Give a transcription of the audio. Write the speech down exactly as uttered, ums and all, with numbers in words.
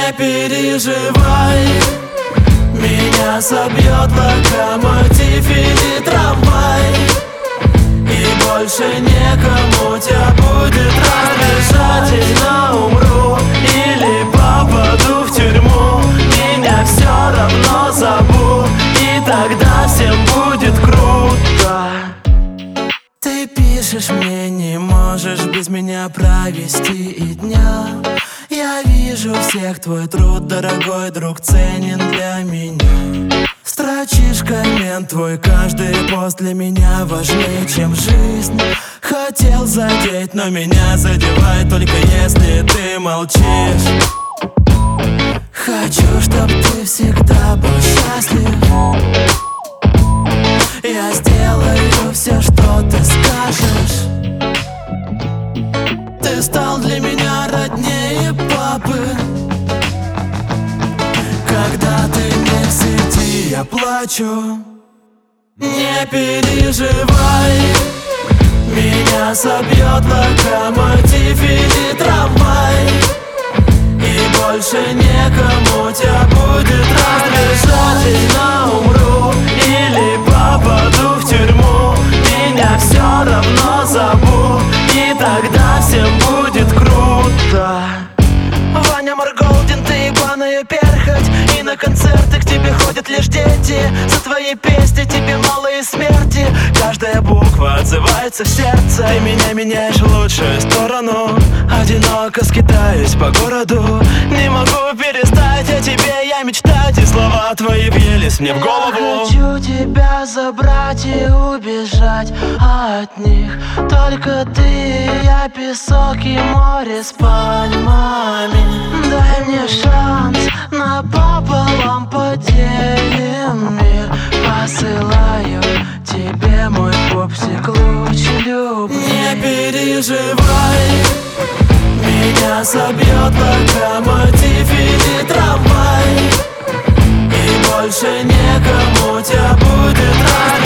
Не переживай, меня собьет локомотив или трамвай, и больше некому тебя будет разбежать. Обязательно умру или попаду в тюрьму, меня все равно зовут, и тогда всем будет круто. Ты пишешь мне, не можешь без меня провести и дня. Я вижу всех, твой труд, дорогой друг, ценен для меня. Строчишь коммент, твой каждый пост для меня важнее, чем жизнь. Хотел задеть, но меня задевает только если ты молчишь. Хочу, чтоб ты всегда был счастлив. Я сделаю все, что ты скажешь. Ты стал для меня роднее папы. Когда ты не в сети, я плачу. Не переживай, меня собьет локомотив или трамвай, и больше некому тебя будет разбежать. Обязательно умру или попаду в тюрьму, меня все равно зовут, и тогда всем будет круто. Ваня Марголдин, ты ебаная перхоть, и на концерты к тебе ходят лишь дети. За твои песни тебе мало и смерти. Каждая буква отзывается в сердце. Ты меня меняешь в лучшую сторону. Одиноко скитаюсь по городу, не могу перестать о тебе я мечтать, и слова твои въелись мне в голову. Я хочу тебя забрать и убежать от них. Только ты и я, песок и море с пальмами. Дай мне шанс, напополам поделим мир. Посылаю тебе, мой пупсик, луч любви. Не переживай, меня собьет локомотив или трамвай, и больше некому тебя будет разбежать.